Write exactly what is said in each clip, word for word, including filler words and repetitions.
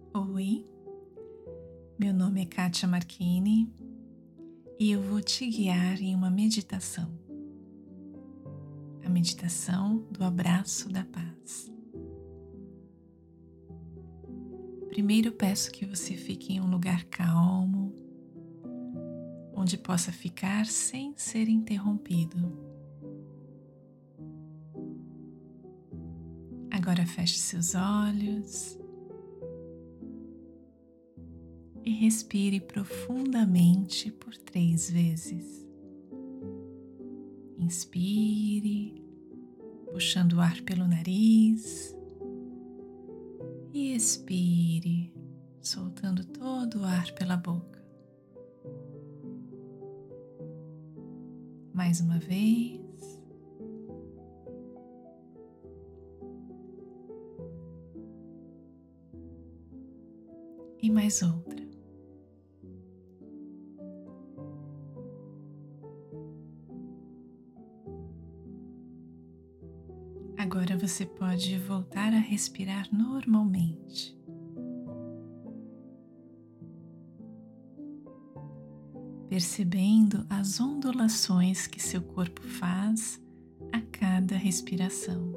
Oi, meu nome é Kátia Marchini e eu vou te guiar em uma meditação, a meditação do abraço da paz. Primeiro peço que você fique em um lugar calmo, onde possa ficar sem ser interrompido. Agora feche seus olhos e respire profundamente por três vezes. Inspire, puxando o ar pelo nariz, e expire, soltando todo o ar pela boca. Mais uma vez. E mais outra. Agora você pode voltar a respirar normalmente. Percebendo as ondulações que seu corpo faz a cada respiração.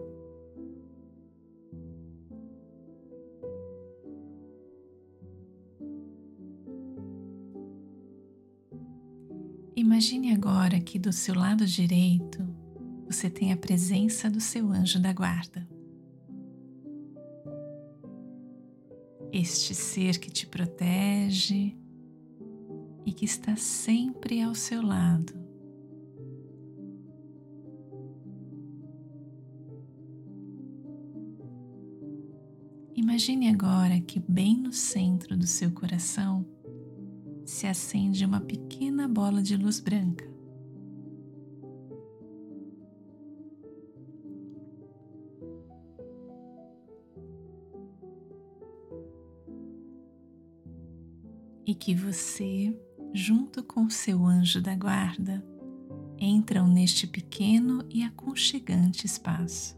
Imagine agora que do seu lado direito você tem a presença do seu anjo da guarda. Este ser que te protege e que está sempre ao seu lado. Imagine agora que bem no centro do seu coração se acende uma pequena bola de luz branca. E que você, junto com seu anjo da guarda, entram neste pequeno e aconchegante espaço.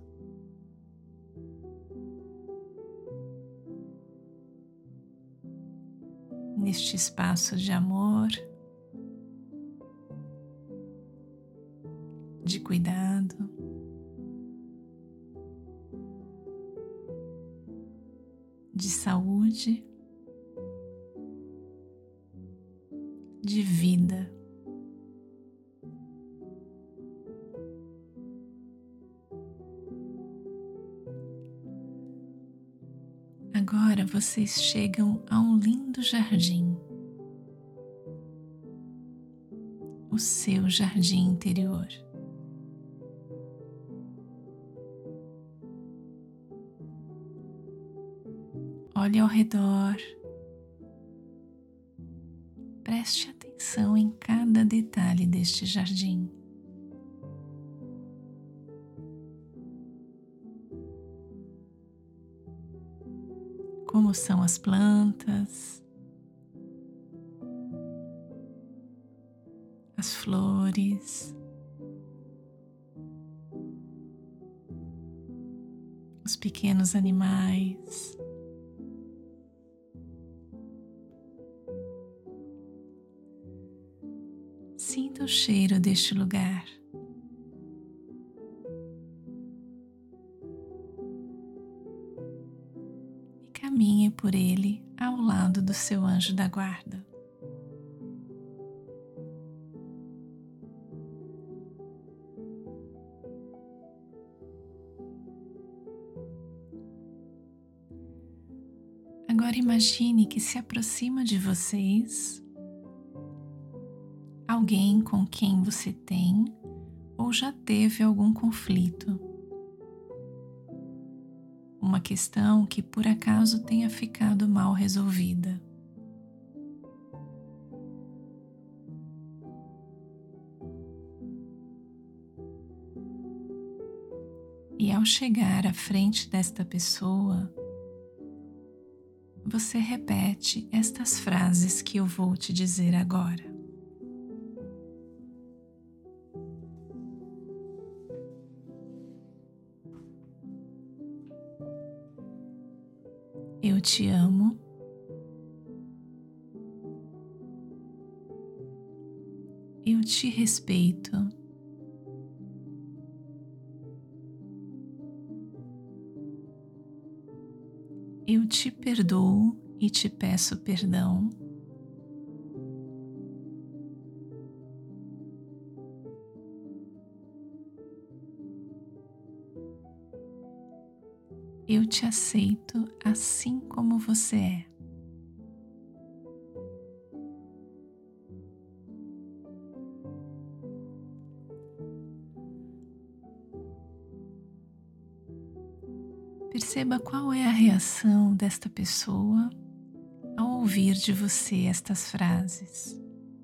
Neste espaço de amor, de cuidado, de saúde, de vida. Agora vocês chegam a um lindo jardim, o seu jardim interior. Olhe ao redor, preste atenção em cada detalhe deste jardim. Como são as plantas, as flores, os pequenos animais. Sinta o cheiro deste lugar. Caminhe por ele ao lado do seu anjo da guarda. Agora imagine que se aproxima de vocês alguém com quem você tem ou já teve algum conflito. Uma questão que por acaso tenha ficado mal resolvida. E ao chegar à frente desta pessoa, você repete estas frases que eu vou te dizer agora. Eu te amo te respeito. Eu te perdoo e te peço perdão. Eu te aceito assim como você é. Perceba qual é a reação desta pessoa ao ouvir de você estas frases.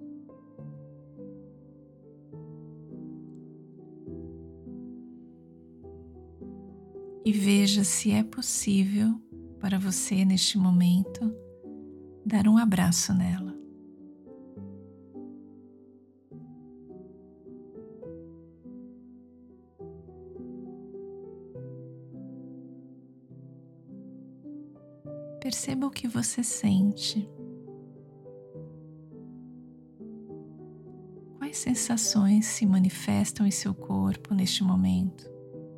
E veja se é possível para você, neste momento, dar um abraço nela. Perceba o que você sente. Quais sensações se manifestam em seu corpo neste momento?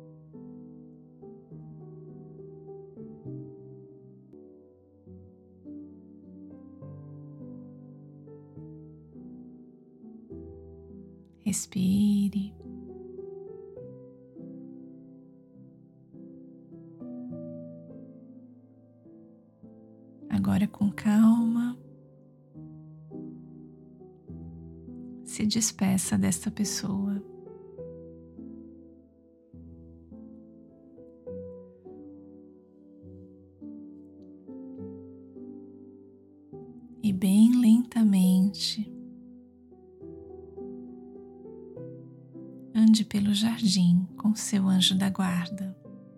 Respire. Agora, com calma, se despeça desta pessoa. E bem lentamente, ande pelo jardim com seu anjo da guarda.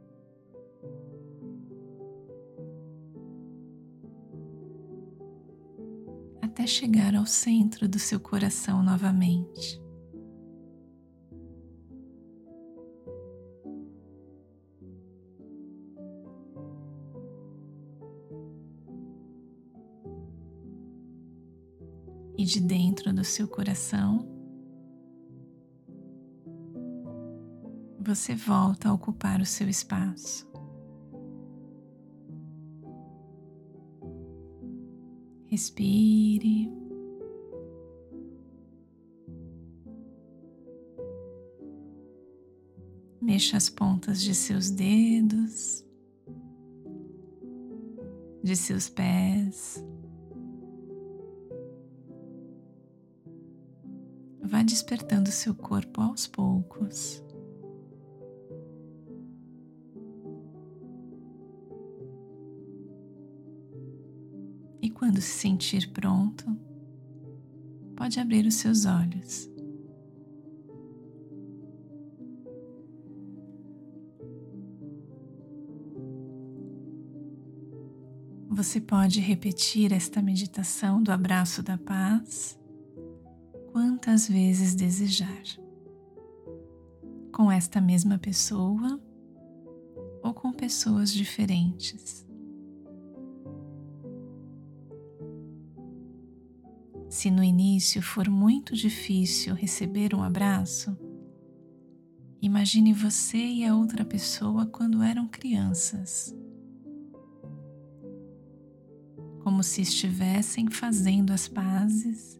Até chegar ao centro do seu coração novamente. E de dentro do seu coração, você volta a ocupar o seu espaço. Respire. Mexa as pontas de seus dedos, de seus pés. Vá despertando seu corpo aos poucos. E quando se sentir pronto, pode abrir os seus olhos. Você pode repetir esta meditação do abraço da paz quantas vezes desejar, com esta mesma pessoa ou com pessoas diferentes. Se no início for muito difícil receber um abraço, imagine você e a outra pessoa quando eram crianças, como se estivessem fazendo as pazes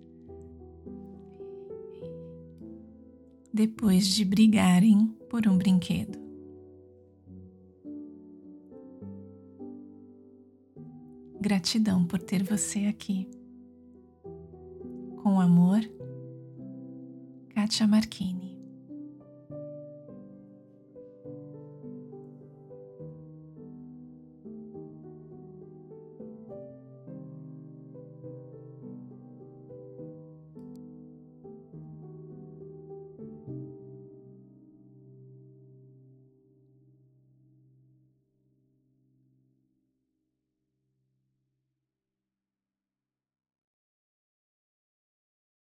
depois de brigarem por um brinquedo. Gratidão por ter você aqui. Com amor, Kátia Marchini.